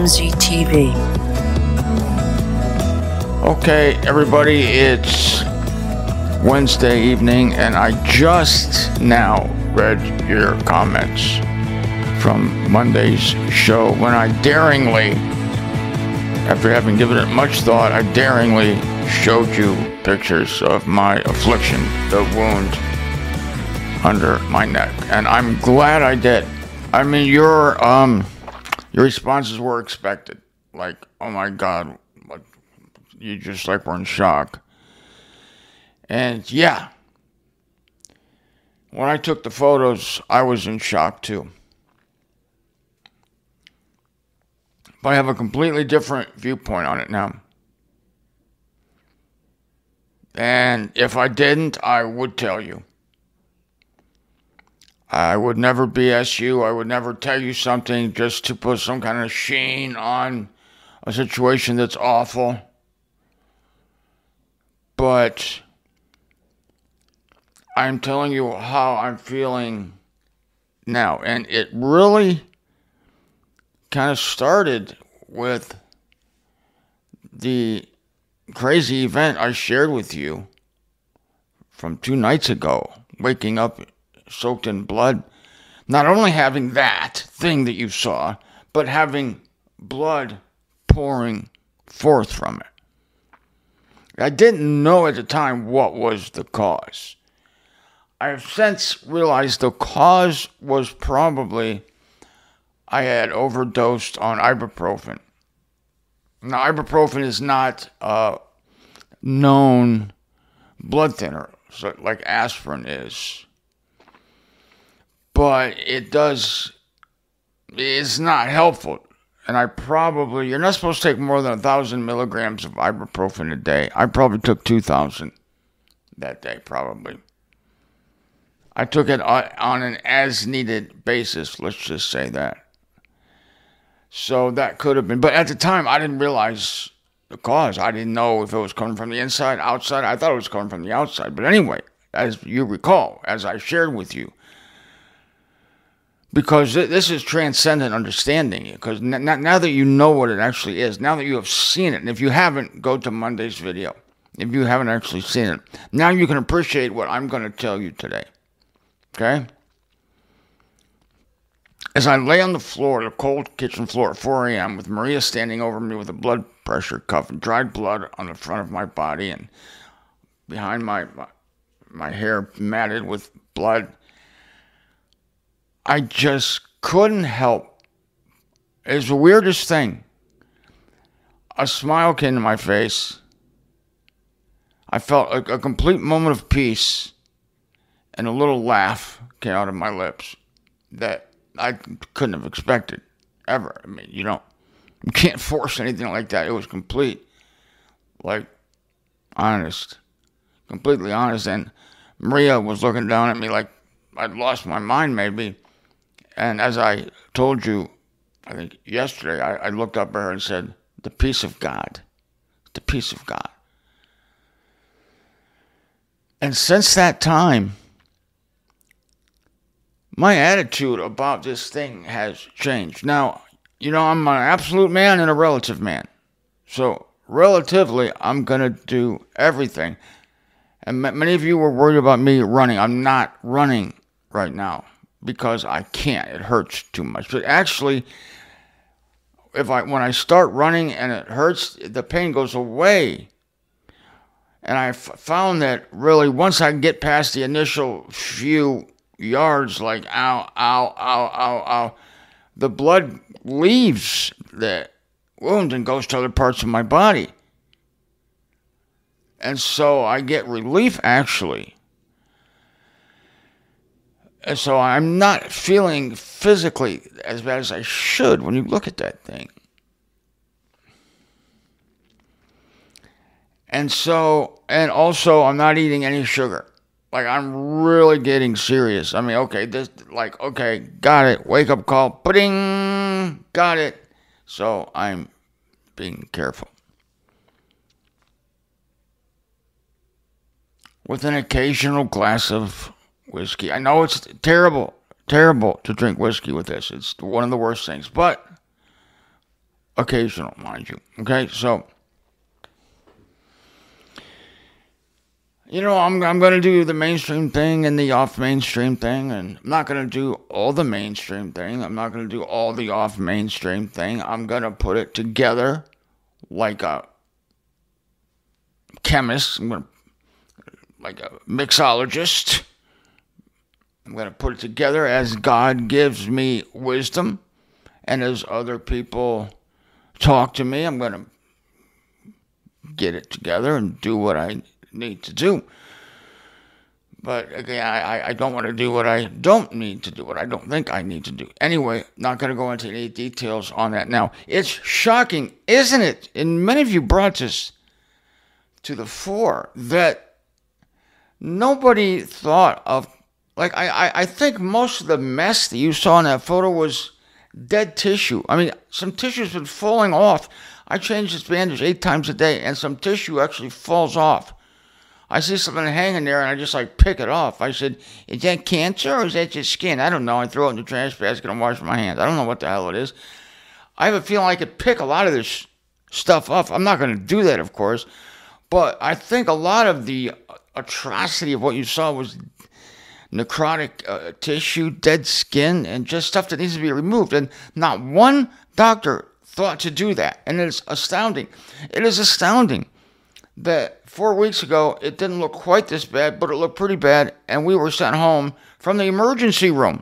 WMZTV. Okay, everybody, it's Wednesday evening, and I just now read your comments from Monday's show when I daringly, after having given it much thought, I daringly showed you pictures of my affliction, the wound under my neck, and I'm glad I did. I mean, your responses were expected. Like, oh my God, you just like were in shock. And yeah, when I took the photos, I was in shock too. But I have a completely different viewpoint on it now. And if I didn't, I would tell you. I would never BS you. I would never tell you something just to put some kind of sheen on a situation that's awful. But I'm telling you how I'm feeling now. And it really kind of started with the crazy event I shared with you from 2 nights ago, waking up soaked in blood, not only having that thing that you saw, but having blood pouring forth from it. I didn't know at the time what was the cause. I have since realized the cause was probably I had overdosed on ibuprofen. Now, ibuprofen is not a known blood thinner, so like aspirin is. But it's not helpful. And you're not supposed to take more than 1,000 milligrams of ibuprofen a day. I probably took 2,000 that day, probably. I took it on an as-needed basis, let's just say that. So that could have been, but at the time, I didn't realize the cause. I didn't know if it was coming from the inside, outside. I thought it was coming from the outside. But anyway, as you recall, as I shared with you, because this is transcendent understanding, because now that you know what it actually is, now that you have seen it, and if you haven't, go to Monday's video. If you haven't actually seen it, now you can appreciate what I'm going to tell you today. Okay? As I lay on the floor, the cold kitchen floor at 4 a.m., with Maria standing over me with a blood pressure cuff and dried blood on the front of my body and behind my hair matted with blood, I just couldn't help. It was the weirdest thing. A smile came to my face. I felt a complete moment of peace, and a little laugh came out of my lips that I couldn't have expected, ever. I mean, you can't force anything like that. It was complete, honest, completely honest. And Maria was looking down at me like I'd lost my mind, maybe. And as I told you, I think yesterday, I looked up at her and said, the peace of God. The peace of God. And since that time, my attitude about this thing has changed. Now, I'm an absolute man and a relative man. So, relatively, I'm going to do everything. And many of you were worried about me running. I'm not running right now because I can't. It hurts too much. But actually, when I start running and it hurts, the pain goes away. And I found that really once I get past the initial few yards, like ow, ow, ow, ow, ow, the blood leaves the wound and goes to other parts of my body. And so I get relief, actually. And so I'm not feeling physically as bad as I should when you look at that thing. And also I'm not eating any sugar. Like, I'm really getting serious. I mean, okay, got it. Wake up call. Pudding. Got it. So I'm being careful. With an occasional glass of whiskey. I know it's terrible to drink whiskey with this. It's one of the worst things. But occasional, mind you. Okay, so I'm going to do the mainstream thing and the off-mainstream thing, and I'm not going to do all the mainstream thing. I'm not going to do all the off-mainstream thing. I'm going to put it together like a chemist. Like a mixologist. I'm going to put it together as God gives me wisdom, and as other people talk to me, I'm going to get it together and do what I need to do. But again, I don't want to do what I don't need to do, what I don't think I need to do. Anyway, not going to go into any details on that now. It's shocking, isn't it? And many of you brought this to the fore that nobody thought of, like, I think most of the mess that you saw in that photo was dead tissue. I mean, some tissue's been falling off. I change this bandage 8 times a day, and some tissue actually falls off. I see something hanging there, and I just, pick it off. I said, is that cancer, or is that just skin? I don't know. I throw it in the trash basket and wash my hands. I don't know what the hell it is. I have a feeling I could pick a lot of this stuff off. I'm not going to do that, of course. But I think a lot of the atrocity of what you saw was necrotic tissue, dead skin, and just stuff that needs to be removed. And not one doctor thought to do that. And it's astounding. It is astounding that 4 weeks ago, it didn't look quite this bad, but it looked pretty bad, and we were sent home from the emergency room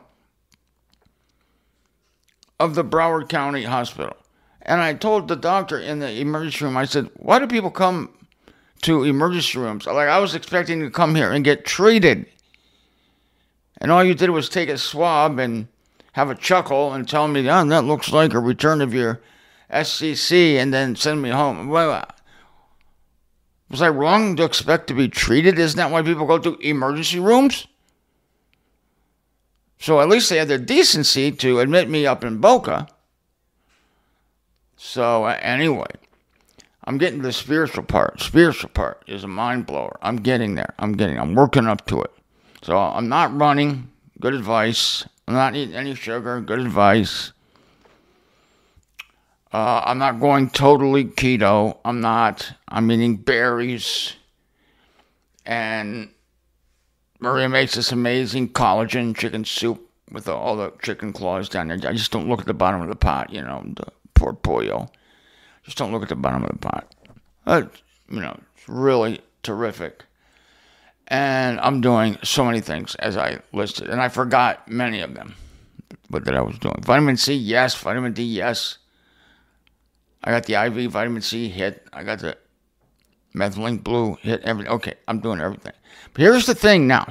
of the Broward County Hospital. And I told the doctor in the emergency room, I said, why do people come to emergency rooms? I was expecting to come here and get treated. And all you did was take a swab and have a chuckle and tell me, oh, that looks like a return of your SCC, and then send me home. Well, was I wrong to expect to be treated? Isn't that why people go to emergency rooms? So at least they had the decency to admit me up in Boca. So anyway, I'm getting to the spiritual part. Spiritual part is a mind blower. I'm getting there. I'm working up to it. So I'm not running. Good advice. I'm not eating any sugar. Good advice. I'm not going totally keto. I'm eating berries. And Maria makes this amazing collagen chicken soup with all the chicken claws down there. I just don't look at the bottom of the pot, the poor pollo. Just don't look at the bottom of the pot. It's really terrific. And I'm doing so many things as I listed. And I forgot many of them that I was doing. Vitamin C, yes. Vitamin D, yes. I got the IV vitamin C hit. I got the methylene blue hit. Everything. Okay, I'm doing everything. But here's the thing now.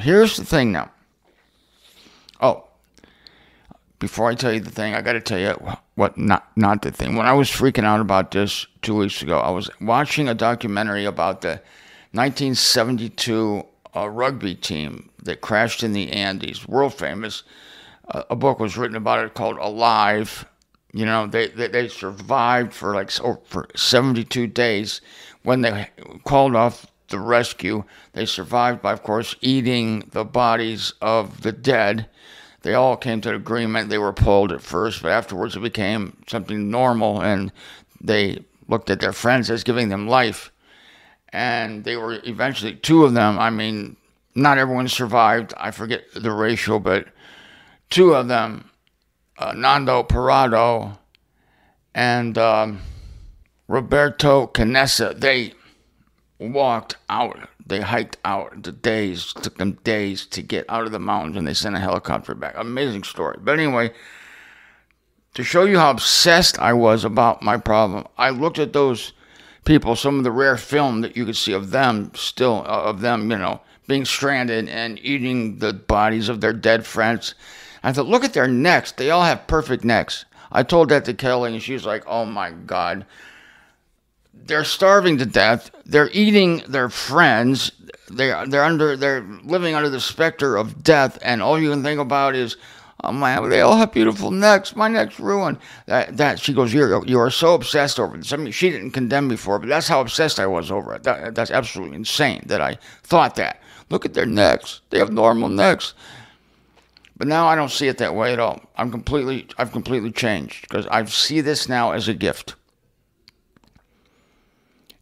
Oh, before I tell you the thing, I got to tell you what not the thing. When I was freaking out about this 2 weeks ago, I was watching a documentary about the 1972 rugby team that crashed in the Andes, world famous. A book was written about it called Alive. They survived for for 72 days. When they called off the rescue, they survived by, of course, eating the bodies of the dead. They all came to an agreement. They were pulled at first, but afterwards it became something normal, and they looked at their friends as giving them life. And they were eventually, 2 of them, not everyone survived. I forget the ratio, but 2 of them, Nando Parado and Roberto Canessa, they walked out. They hiked out. Took them days to get out of the mountains, and they sent a helicopter back. Amazing story. But anyway, to show you how obsessed I was about my problem, I looked at those people, some of the rare film that you could see of them, being stranded and eating the bodies of their dead friends. I thought, look at their necks. They all have perfect necks. I told that to Kelly, and she was like, oh my God. They're starving to death. They're eating their friends. They're living under the specter of death, and all you can think about is, oh man, they all have beautiful necks. My neck's ruined. That she goes, you are so obsessed over this. She didn't condemn me for it, but that's how obsessed I was over it. That's absolutely insane that I thought that. Look at their necks. They have normal necks. But now I don't see it that way at all. I've completely changed because I see this now as a gift.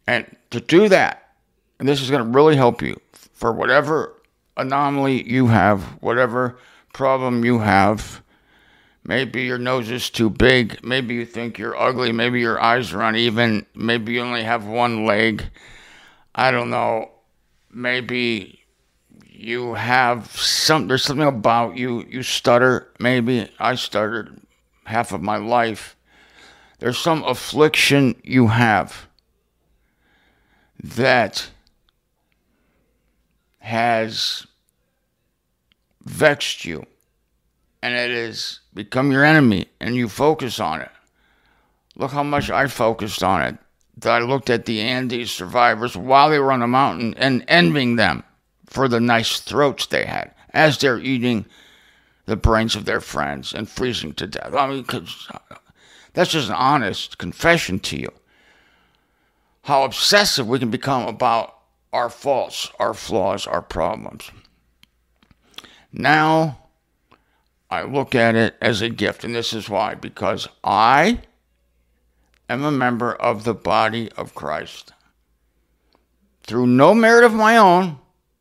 And to do that, and this is going to really help you for whatever anomaly you have, whatever problem you have. Maybe your nose is too big. Maybe you think you're ugly. Maybe your eyes are uneven. Maybe you only have one leg. I don't know. Maybe you have there's something about you. You stutter. Maybe I stuttered half of my life. There's some affliction you have that has vexed you, and it has become your enemy, and you focus on it. Look how much I focused on it. That I looked at the Andes survivors while they were on the mountain and envying them for the nice throats they had as they're eating the brains of their friends and freezing to death. I mean, 'cause that's just an honest confession to you. How obsessive we can become about our faults, our flaws, our problems. Now, I look at it as a gift, and this is why. Because I am a member of the body of Christ. Through no merit of my own,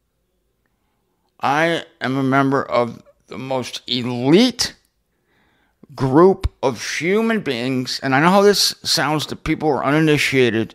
I am a member of the most elite group of human beings, and I know how this sounds to people who are uninitiated,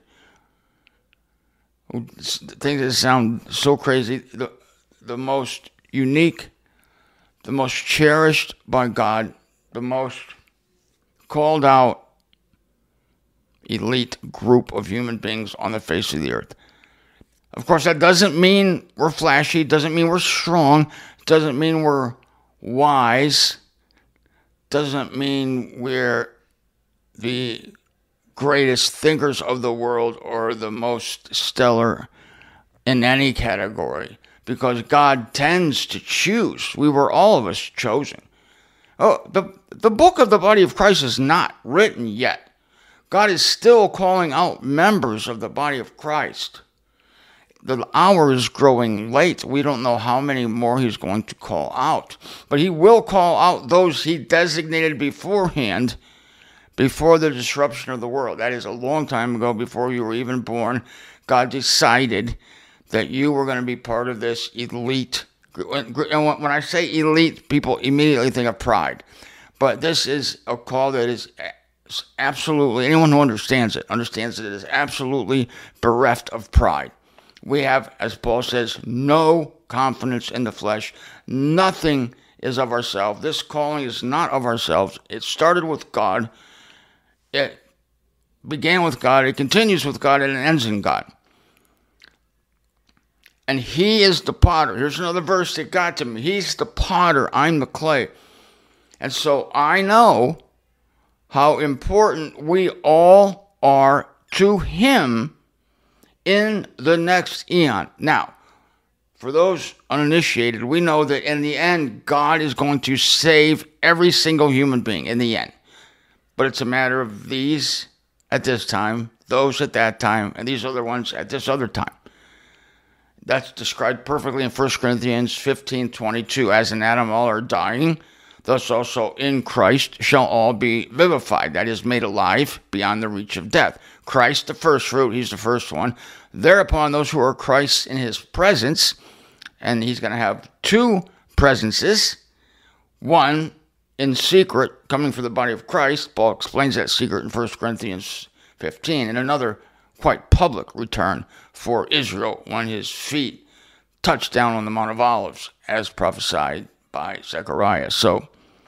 who think this sound so crazy. The most unique, the most cherished by God, the most called out elite group of human beings on the face of the earth. Of course, that doesn't mean we're flashy, doesn't mean we're strong, doesn't mean we're wise, doesn't mean we're the greatest thinkers of the world or the most stellar in any category, because God tends to choose. We were all of us chosen. Oh, the book of the body of Christ is not written yet. God is still calling out members of the body of Christ. The hour is growing late. We don't know how many more he's going to call out. But he will call out those he designated beforehand, before the disruption of the world. That is a long time ago, before you were even born. God decided that you were going to be part of this elite. And when I say elite, people immediately think of pride. But this is a call that is absolutely, anyone who understands it is absolutely bereft of pride. We have, as Paul says, no confidence in the flesh. Nothing is of ourselves. This calling is not of ourselves. It started with God. It began with God. It continues with God, and it ends in God. And he is the potter. Here's another verse that got to me. He's the potter. I'm the clay. And so I know how important we all are to him in the next eon. Now, for those uninitiated, we know that in the end, God is going to save every single human being in the end. But it's a matter of these at this time, those at that time, and these other ones at this other time. That's described perfectly in 1 Corinthians 15:22. As in Adam all are dying, thus also in Christ shall all be vivified, that is, made alive beyond the reach of death. Christ, the first fruit, he's the first one. Thereupon those who are Christ in his presence, and he's going to have two presences, one in secret, coming from the body of Christ. Paul explains that secret in 1 Corinthians 15, and another quite public return for Israel when his feet touched down on the Mount of Olives, as prophesied by Zechariah. So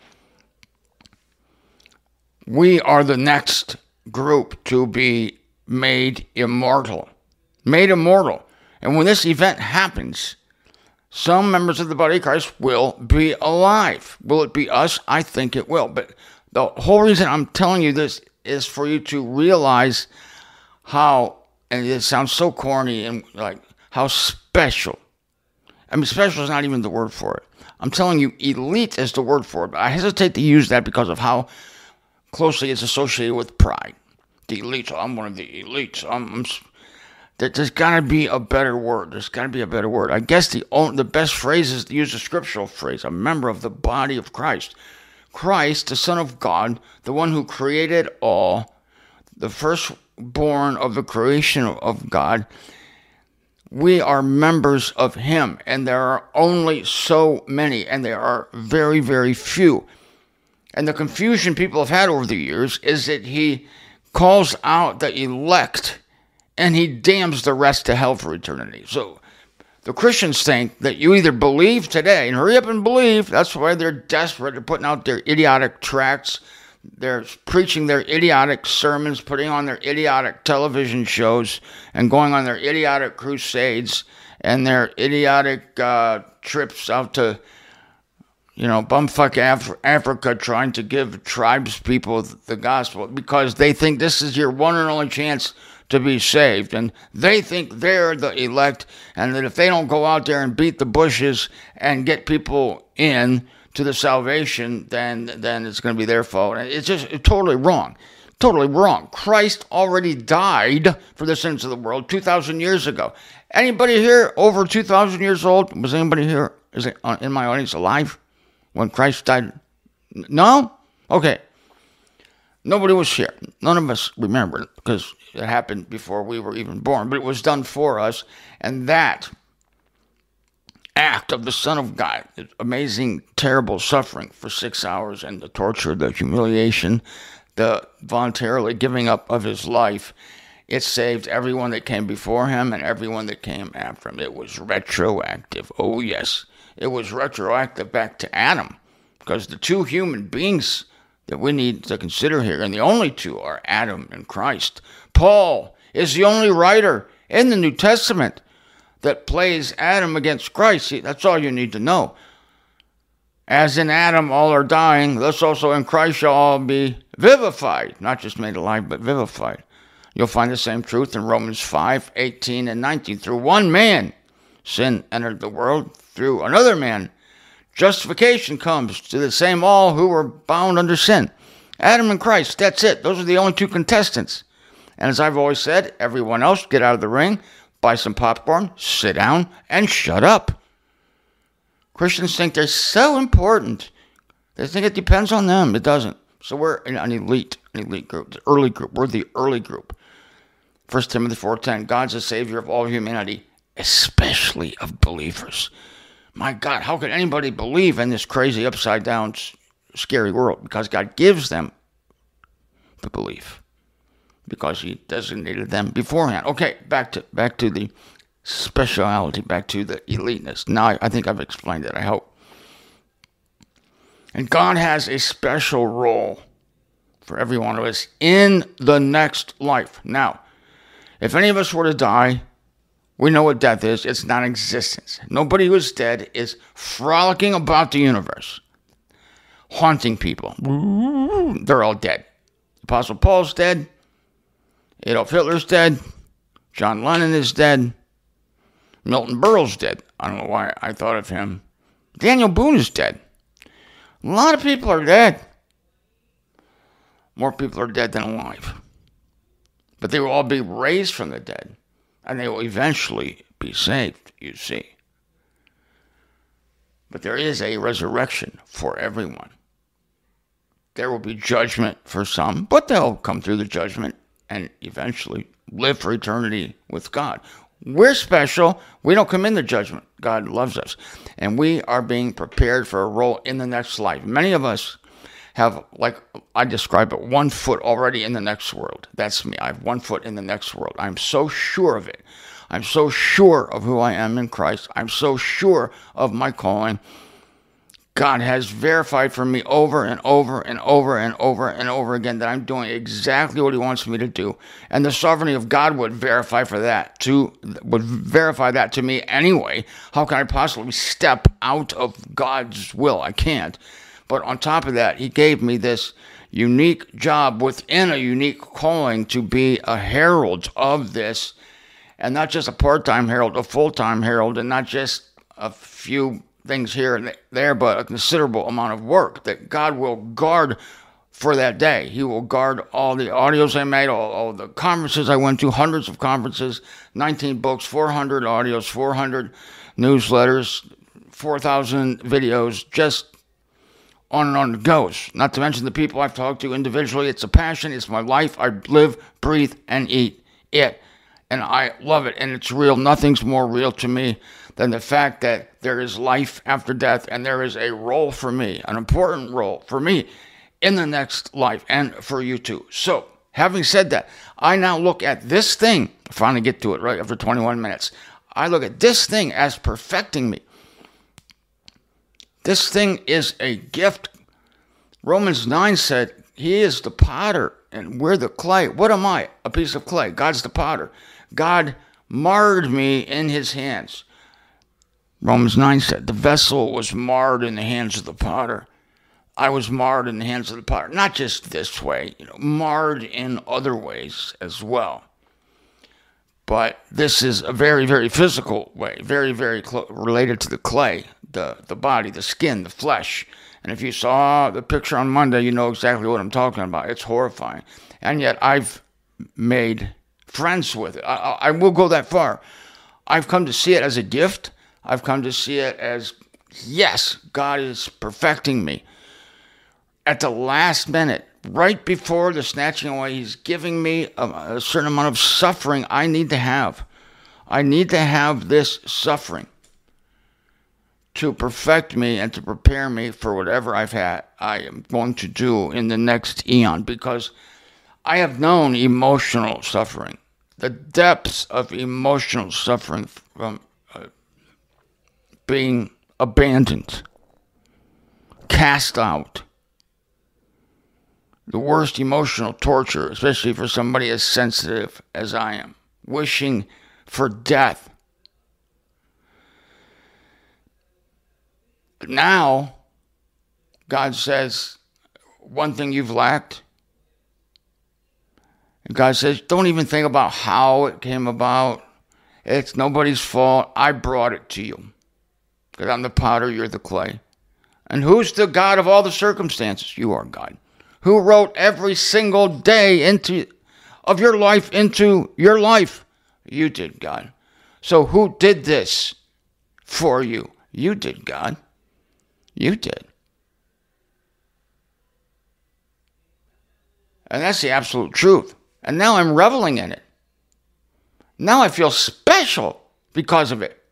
we are the next group to be made immortal. Made immortal. And when this event happens, some members of the body of Christ will be alive. Will it be us? I think it will. But the whole reason I'm telling you this is for you to realize how, and it sounds so corny and like how special. I mean, special is not even the word for it. I'm telling you, elite is the word for it. But I hesitate to use that because of how closely it's associated with pride. The elites. I'm one of the elites. There's got to be a better word. There's got to be a better word. I guess the best phrase is to use a scriptural phrase, a member of the body of Christ. Christ, the Son of God, the one who created all, the firstborn of the creation of God. We are members of him, and there are only so many, and there are very, very few. And the confusion people have had over the years is that he calls out the elect and he damns the rest to hell for eternity. So the Christians think that you either believe today, and hurry up and believe, that's why they're desperate, they're putting out their idiotic tracts, they're preaching their idiotic sermons, putting on their idiotic television shows, and going on their idiotic crusades and their idiotic trips out to bumfuck Africa, trying to give tribes people the gospel because they think this is your one and only chance to be saved. And they think they're the elect, and that if they don't go out there and beat the bushes and get people in to the salvation, then it's going to be their fault. It's just totally wrong. Totally wrong. Christ already died for the sins of the world 2,000 years ago. Anybody here over 2,000 years old? Was anybody here in my audience alive when Christ died? No? Okay. Nobody was here. None of us remember it because it happened before we were even born. But it was done for us. And that act of the Son of God, amazing, terrible suffering for 6 hours, and the torture, the humiliation, the voluntarily giving up of his life, it saved everyone that came before him and everyone that came after him. It was retroactive. Oh, yes. It was retroactive back to Adam, because the two human beings that we need to consider here, and the only two, are Adam and Christ. Paul is the only writer in the New Testament that plays Adam against Christ. See, that's all you need to know. As in Adam all are dying, thus also in Christ shall all be vivified. Not just made alive, but vivified. You'll find the same truth in Romans 5, 18 and 19. Through one man, sin entered the world. Through another man, justification comes to the same all who were bound under sin. Adam and Christ, that's it. Those are the only two contestants. And as I've always said, everyone else, get out of the ring, buy some popcorn, sit down, and shut up. Christians think they're so important. They think it depends on them. It doesn't. So we're an elite group, the early group. We're the early group. 1 Timothy 4:10, God's the Savior of all humanity, especially of believers. My God, how could anybody believe in this crazy, upside-down, scary world? Because God gives them the belief, because he designated them beforehand. Okay, back to the speciality, back to the eliteness. Now, I think I've explained it, I hope. And God has a special role for every one of us in the next life. Now, if any of us were to die, we know what death is. It's non-existence. Nobody who is dead is frolicking about the universe, haunting people. They're all dead. Apostle Paul's dead. Adolf Hitler's dead. John Lennon is dead. Milton Berle's dead. I don't know why I thought of him. Daniel Boone is dead. A lot of people are dead. More people are dead than alive. But they will all be raised from the dead, and they will eventually be saved, you see. But there is a resurrection for everyone. There will be judgment for some, but they'll come through the judgment and eventually live for eternity with God. We're special. We don't come into judgment. God loves us. And we are being prepared for a role in the next life. Many of us have, like I describe it, 1 foot already in the next world. That's me. I have 1 foot in the next world. I'm so sure of it. I'm so sure of who I am in Christ. I'm so sure of my calling. God has verified for me over and over and over and over and over again that I'm doing exactly what he wants me to do. And the sovereignty of God would verify that to me anyway. How can I possibly step out of God's will? I can't. But on top of that, he gave me this unique job within a unique calling to be a herald of this, and not just a part-time herald, a full-time herald, and not just a few things here and there, but a considerable amount of work that God will guard for that day. He will guard all the audios I made, all the conferences I went to, hundreds of conferences, 19 books, 400 audios, 400 newsletters, 4,000 videos, just On and on it goes. Not to mention the people I've talked to individually. It's a passion. It's my life. I live, breathe, and eat it. And I love it. And it's real. Nothing's more real to me than the fact that there is life after death. And there is a role for me, an important role for me in the next life and for you too. So, having said that, I now look at this thing. Finally get to it right after 21 minutes. I look at this thing as perfecting me. This thing is a gift. Romans 9 said, he is the potter and we're the clay. What am I? A piece of clay. God's the potter. God marred me in his hands. Romans 9 said, the vessel was marred in the hands of the potter. I was marred in the hands of the potter. Not just this way, marred in other ways as well. But this is a very, very physical way, very, very related to the clay, the body, the skin, the flesh. And if you saw the picture on Monday, you know exactly what I'm talking about. It's horrifying. And yet I've made friends with it. I will go that far. I've come to see it as a gift. I've come to see it as, yes, God is perfecting me. At the last minute, right before the snatching away, he's giving me a certain amount of suffering I need to have. I need to have this suffering to perfect me and to prepare me for whatever I am going to do in the next eon, because I have known emotional suffering, the depths of emotional suffering from being abandoned, cast out. The worst emotional torture, especially for somebody as sensitive as I am, wishing for death. But now, God says, one thing you've lacked. And God says, don't even think about how it came about. It's nobody's fault. I brought it to you. Because I'm the potter, you're the clay. And who's the God of all the circumstances? You are God. Who wrote every single day of your life into your life? You did, God. So who did this for you? You did, God. You did. And that's the absolute truth. And now I'm reveling in it. Now I feel special because of it.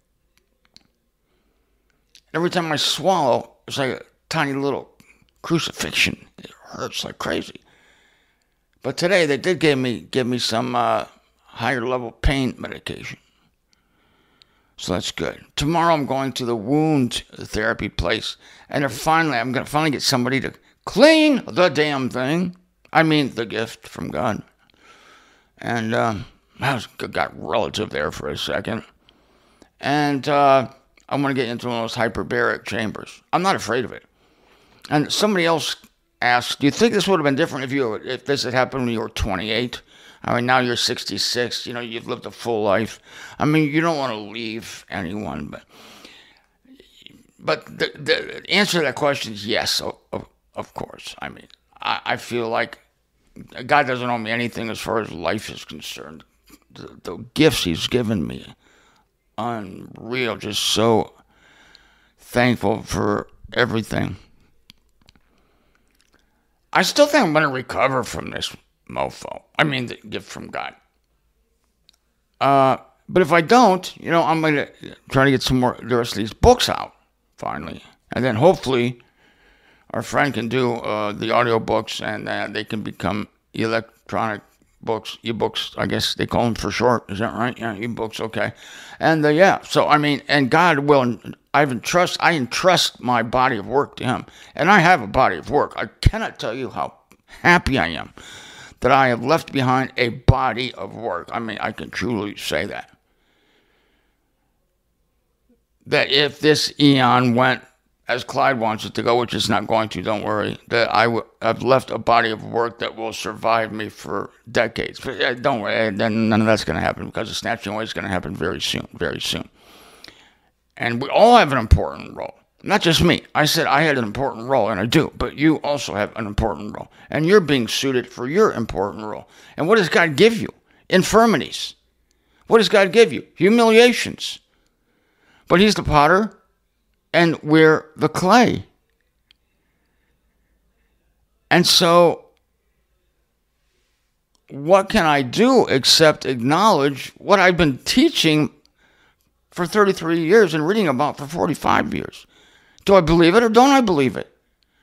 Every time I swallow, it's like a tiny little crucifixion. It hurts like crazy. But today they did give me some higher level pain medication. So that's good. Tomorrow I'm going to the wound therapy place. And I'm going to finally get somebody to clean the damn thing. I mean, the gift from God. And I got relative there for a second. And I want to get into one of those hyperbaric chambers. I'm not afraid of it. And somebody else asked, do you think this would have been different if this had happened when you were 28? I mean, now you're 66. You've lived a full life. I mean, you don't want to leave anyone, but the answer to that question is yes, of course. I mean, I feel like God doesn't owe me anything as far as life is concerned. The gifts he's given me, unreal. Just so thankful for everything. I still think I'm going to recover from this mofo. I mean, the gift from God. But if I don't, I'm going to try to get the rest of these books out, finally. And then hopefully our friend can do the audio books, and they can become electronic books, ebooks, I guess they call them for short. Is that right? Yeah, ebooks, okay. And so I mean, and God will, I entrust my body of work to him. And I have a body of work. I cannot tell you how happy I am that I have left behind a body of work. I mean, I can truly say that. That if this eon went as Clyde wants it to go, which it's not going to, don't worry, that I've left a body of work that will survive me for decades. But don't worry, then none of that's going to happen, because the snatching away is going to happen very soon, very soon. And we all have an important role. Not just me. I said I had an important role, and I do, but you also have an important role. And you're being suited for your important role. And what does God give you? Infirmities. What does God give you? Humiliations. But he's the potter, and we're the clay. And so, what can I do except acknowledge what I've been teaching for 33 years and reading about for 45 years? Do I believe it or don't I believe it?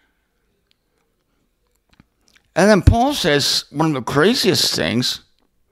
And then Paul says one of the craziest things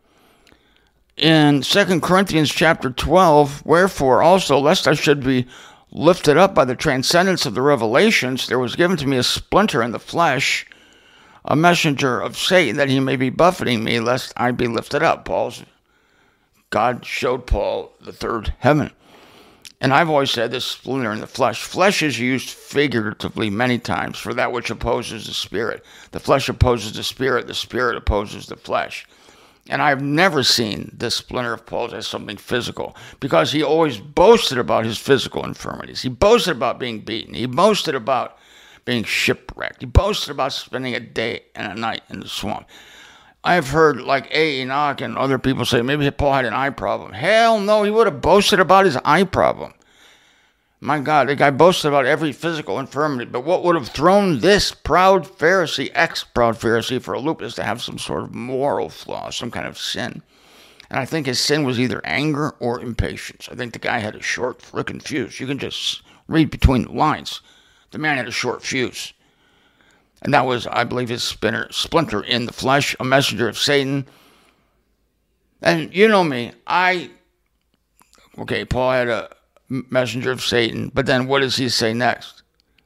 in 2 Corinthians chapter 12, wherefore also, lest I should be lifted up by the transcendence of the revelations, there was given to me a splinter in the flesh, a messenger of Satan, that he may be buffeting me, lest I be lifted up. God showed Paul the third heaven. And I've always said this splinter in the flesh. Flesh is used figuratively many times for that which opposes the spirit. The flesh opposes the spirit opposes the flesh. And I've never seen this splinter of Paul's as something physical, because he always boasted about his physical infirmities. He boasted about being beaten. He boasted about being shipwrecked. He boasted about spending a day and a night in the swamp. I've heard like A. Enoch and other people say maybe Paul had an eye problem. Hell no, he would have boasted about his eye problem. My God, the guy boasted about every physical infirmity. But what would have thrown this proud Pharisee, ex-proud Pharisee, for a loop is to have some sort of moral flaw, some kind of sin. And I think his sin was either anger or impatience. I think the guy had a short frickin' fuse. You can just read between the lines. The man had a short fuse. And that was, I believe, his splinter in the flesh, a messenger of Satan. And you know me, Paul had a messenger of Satan, but then what does he say next?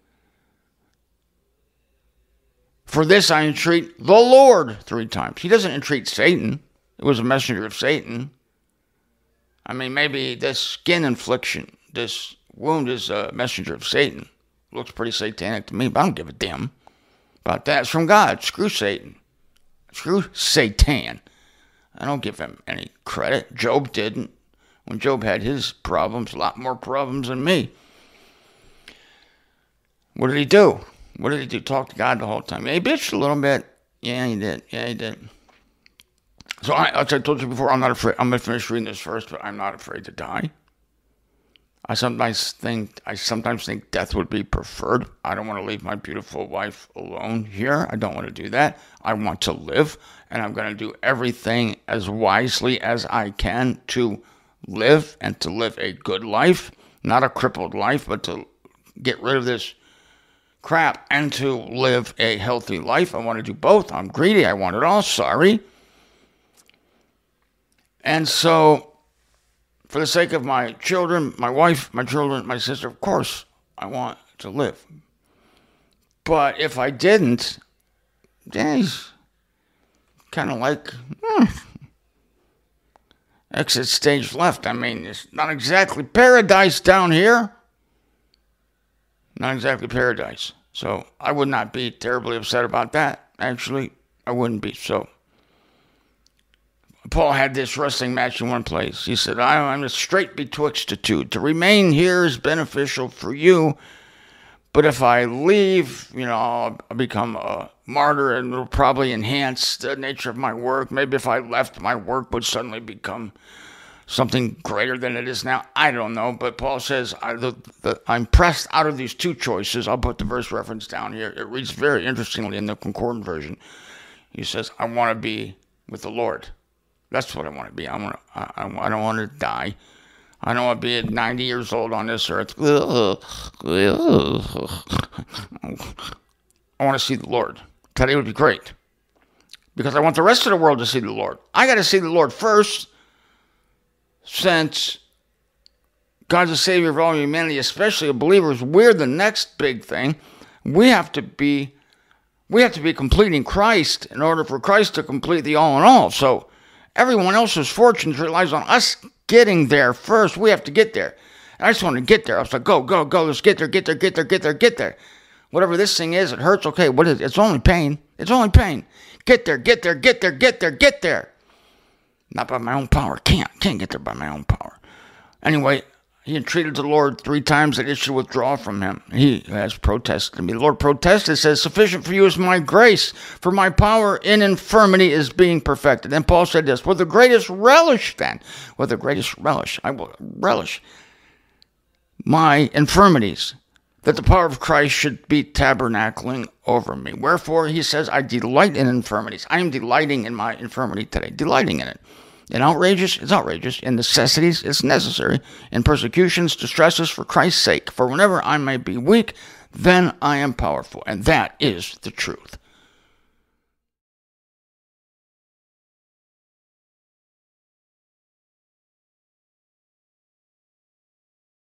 For this I entreat the Lord 3 times. He doesn't entreat Satan. It was a messenger of Satan. I mean, maybe this skin infliction, this wound is a messenger of Satan. Looks pretty satanic to me, but I don't give a damn about that. It's from God. Screw Satan. Screw Satan. I don't give him any credit. Job didn't. When Job had his problems, a lot more problems than me. What did he do? What did he do? Talk to God the whole time. Yeah, he bitched a little bit. Yeah, he did. So as I told you before, I'm not afraid. I'm going to finish reading this first, but I'm not afraid to die. I sometimes think death would be preferred. I don't want to leave my beautiful wife alone here. I don't want to do that. I want to live, and I'm going to do everything as wisely as I can to live, and to live a good life, not a crippled life, but to get rid of this crap and to live a healthy life. I want to do both. I'm greedy. I want it all. Sorry. And so, for the sake of my children, my wife, my children, my sister, of course, I want to live. But if I didn't, geez, kind of like exit stage left. I mean, it's not exactly paradise down here. Not exactly paradise. So I would not be terribly upset about that. Actually, I wouldn't be. So Paul had this wrestling match in one place. He said, I'm a straight betwixt the two. To remain here is beneficial for you. But if I leave, I'll become a martyr, and it'll probably enhance the nature of my work. Maybe if I left, my work would suddenly become something greater than it is now. I don't know. But Paul says, I'm pressed out of these two choices. I'll put the verse reference down here. It reads very interestingly in the Concordant version. He says, I want to be with the Lord. That's what I want to be. I don't want to die. I don't want to be at 90 years old on this earth. I want to see the Lord. Today would be great. Because I want the rest of the world to see the Lord. I got to see the Lord first, since God's the Savior of all humanity, especially of believers. We're the next big thing. We have to be completing Christ in order for Christ to complete the all in all. So everyone else's fortunes relies on us getting there first. We have to get there. And I just want to get there. I was like, go. Let's get there. Whatever this thing is, it hurts. Okay, what is it? It's only pain. Get there. Not by my own power. Can't get there by my own power. Anyway, he entreated the Lord 3 times that it should withdraw from him. He has protested to me. The Lord protested, says, sufficient for you is my grace, for my power in infirmity is being perfected. And Paul said this, with the greatest relish then, I will relish my infirmities, that the power of Christ should be tabernacling over me. Wherefore, he says, I delight in infirmities. I am delighting in my infirmity today, delighting in it. In outrageous, it's outrageous. In necessities, it's necessary. In persecutions, distresses, for Christ's sake. For whenever I may be weak, then I am powerful. And that is the truth.